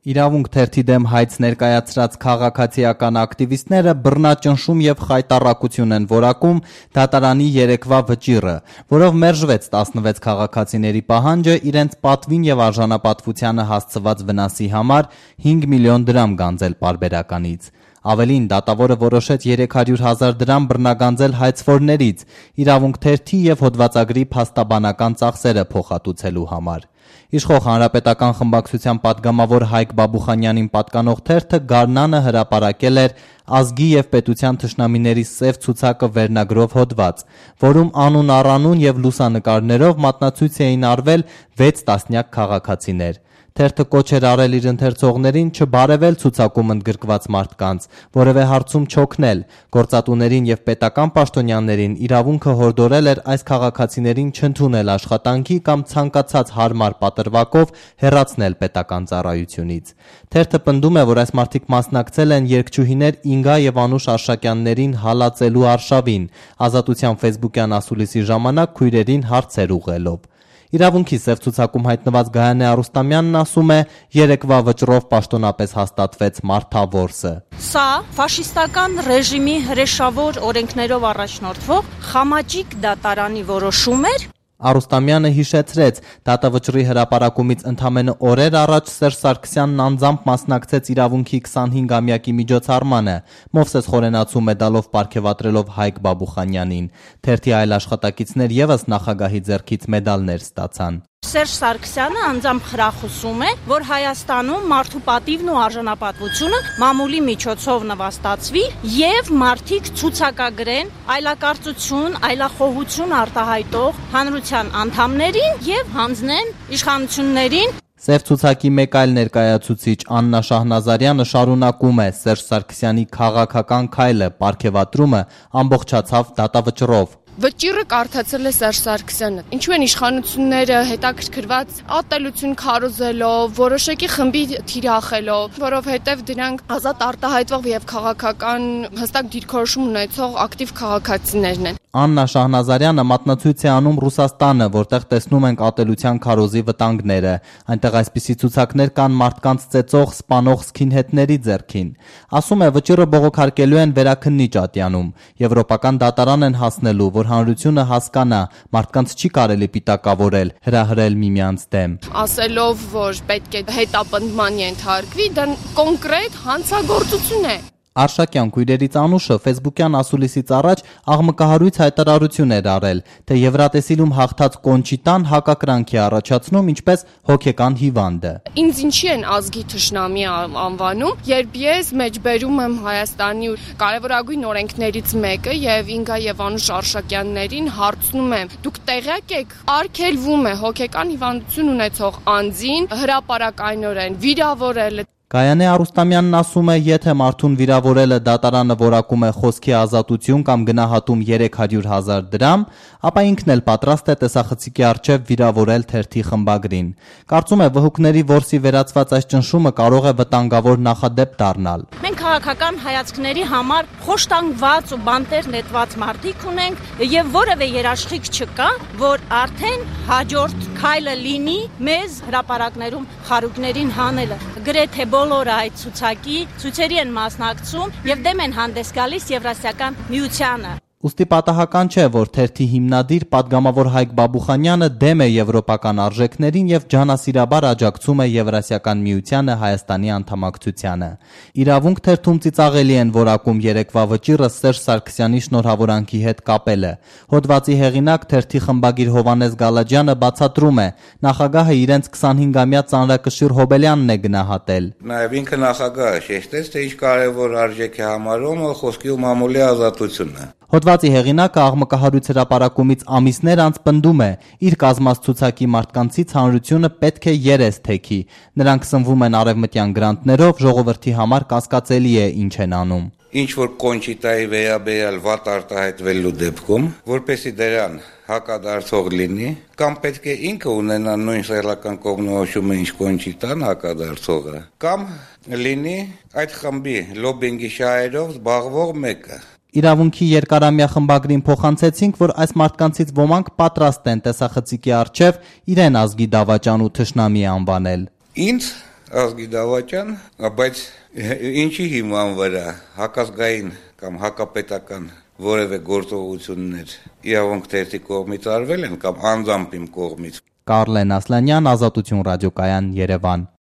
Իրավունք թերթի դեմ հայց ներկայացրած քաղաքացիական ակտիվիստները բռնաճնշում եւ խայտառակություն են որակում դատարանի երեկվա վճիռը, որով մերժվեց 16 քաղաքացիների պահանջը իրենց պատվին եւ արժանապատվությանը հասցված վնասի համար 5 միլիոն դրամ գանձել պարբերականից։ Ավելին, դատավորը որոշեց 300,000 դրամ բռնագանձել հայցվորներից իրավունք թերթի եւ հոդվածագրի փաստաբանական ծախսերը փոխհատուցելու համար։ Իշխող հանրապետական խմբակցության պատգամավոր Հայկ Բաբուխանյանին պատկանող թերթը Գարնանը հրապարակել էր ազգի եւ պետության թշնամիների սև ցուցակը վերնագրով հոդված, որում անուն առանուն եւ լուսանկարներով մատնացույց էին արվել 6 տասնյակ քաղաքացիներ։ Թերթը կոչ էր արել իր ընթերցողներին չբարևել ցուցակում ընդգրկված մարդկանց, որևէ հարցում չօգնել, գործատուներին եւ պետական պաշտոնյաներին իրավունքը հորդորել էր այս քաղաքացիներին չընդունել աշխատանքի կամ ցանկացած հարմար պատրվակով հեռացնել պետական ծառայությունից։ Թերթը պնդում է, որ այս մարդիկ մասնակցել են երգչուհիներ Ինգա եւ Անուշ Արշակյաններին հալածելու արշավին, Ազատության ֆեյսբուքյան ասուլիսի ժամանակ քույրերին հարցեր ուղղելով։ Իրավունքի սև ցուցակում հայտնված Գայանե Արուստամյանն ասում է, երեկվա վճռով պաշտոնապես հաստատվեց մարդավորսը։ Սա ֆաշիստական ռեժիմի հրեշավոր օրենքներով առաջնորդվող խամաճիկ դատարանի որոշում էր։ Արուստամյանը հիշեցրեց, դատավճռի հրապարակումից ընդամենը օրեր առաջ Սերժ Սարգսյանն անձամբ մասնակցեց իրավունքի 25-ամյակի միջոցառմանը, Մովսես Խորենացու մեդալով պարգևատրելով Հայկ Բաբուխանյանին։ Թերթի այլ աշխատակիցներ ևս նախագահի ձեռքից մեդալներ ստացան։ Սերժ Սարգսյանը անձամբ խրախուսում է, որ Հայաստանում մարդու պատիվն ու արժանապատվությունը մամուլի միջոցով նվաստացվի եւ մարդիկ ցուցակագրեն այլակարծություն, այլախոհություն արտահայտող հանրության անդամներին եւ հանձնեն իշխանություններին։ Սև ցուցակի մեկ այլ ներկայացուցիչ Աննա Շահնազարյանը շարունակում է Սերժ Սարգսյանի քաղաքական քայլը պարգևատրումը ամբողջացավ դատավճռով։ Վճիռը կարդացել է Սերժ Սարգսյանը։ Ինչու են իշխանությունները հետաքրքրված ատելություն քարոզելով, որոշակի խմբի թիրախելով, որովհետև դրանք ազատ արտահայտվող եւ քաղաքական հստակ դիրքորոշում ունեցող ակտիվ քաղաքացիներն են։ Աննա Շահնազարյանը մատնացույց է անում Ռուսաստանը, որտեղ տեսնում ենք ատելության քարոզի վտանգները։ Այնտեղ այսպիսի ցուցակներ կան մարդկանց ծեծող, սպանող սքինհեդների ձեռքին։ Ասում է, վճիռը բողոքարկելու են վերաքննիչ ատյանում։ Եվրոպական դատարան են հասնելու, որ հանրությունը հասկանա, մարդկանց չի կարելի պիտակավորել, հրահրել միմյանց դեմ։ Ասելով, որ պետք է հետապնդման ենթարկվի, դա կոնկրետ հանցագործություն է։ Արշակյան քույրերից Անուշը ֆեյսբուքյան ասուլիսից առաջ աղմկահարույց հայտարարություն էր արել, թե Եվրատեսիլում հաղթած Կոնչիտան հակակրանք է առաջացնում ինչպես հոգեկան հիվանդը։ Ինձ ինչի են ազգի թշնամի անվանում, երբ ես մեջբերում եմ Հայաստանի կարևորագույն օրենքներից մեկը եւ Ինգա եւ Անուշ Արշակյաններին հարցնում եմ. դուք տեղյակ եք, արգելվում է հոգեկան հիվանդություն ունեցող անձին հրապարակայնորեն վիրավորել։ Գայանե Արուստամյանն ասում է, եթե մարդուն վիրավորելը դատարանը որակում է խոսքի ազատություն կամ գնահատում 300,000 դրամ, ապա ինքն էլ պատրաստ է տեսախցիկի առջև վիրավորել թերթի խմբագրին։ Կարծում է, վհուկների որսի վերածված այս ճնշումը կարող է վտանգավոր նախադեպ դառնալ։ Մենք քաղաքական հայացքների համար խոշտանգված ու բանտեր նետված մարդիկ ունենք եւ որևէ երաշխիք չկա, որ արդեն հաջորդ քայլը լինի մեզ հրապարակներում խարույկներին հանելը։ Գրեթե բոլորը այդ ցուցերի են մասնակցում եւ դեմ են հանդես գալիս Եվրասիական միությանը։ Ուստի պատահական չէ, որ թերթի հիմնադիր պատգամավոր Հայկ Բաբուխանյանը դեմ է եվրոպական արժեքներին եւ ջանասիրաբար աջակցում է Եվրասիական միությանը Հայաստանի անդամակցությանը։ Իրավունք թերթում ծիծաղելի են որակում երեկվա վճիռը Սերժ Սարգսյանի շնորհավորանքի հետ կապելը։ Հոդվածի հեղինակ թերթի խմբագիր Հովանես Գալաջյանը բացատրում է, նախագահը իրենց 25-ամյա ծանրակշիռ Հոբելյանն է գնահատել։ Նաեւ ինքը նախագահը շեշտեց, թե ինչ կարևոր արժեք է համարում խոսքի ու մամուլի ազատությունը։ Հոդվածի հեղինակը աղմկահարույց հրապարակումից ամիսներ անց պնդում է, իր կազմած ցուցակի մարդկանցից հանրությունը պետք է երես թեքի։ Նրանք սնվում են արևմտյան գրանտներով, ժողովրդի համար կասկածելի է ինչ են անում։ Ինչ որ Կոնչիտայի վերաբերյալ վատ արտահայտվելու դեպքում, որպեսի դրան հակադարձող լինի, կամ պետք է ինքը ունենա նույն սեռական կողմնորոշումը, ինչ Կոնչիտան հակադարձողը, կամ լինի այդ խմբի լոբինգի շահերով զբաղվող մեկը։ Իրավունքի երկարամյա խմբագրին փոխանցեցինք, որ այս մարդկանցից ոմանք պատրաստ են տեսախցիկի առջև իրեն ազգի դավաճան ու թշնամի անվանել։ Ինձ ազգի դավաճան, բայց ինչի հիման վրա հակազգային կամ հակապետական որևէ գործողություններ իրավունք թերթի կողմից արվել են կամ անձամբ իմ կողմից։ Կարլեն Ասլանյան, Ազատություն ռադիոկայան, Երևան։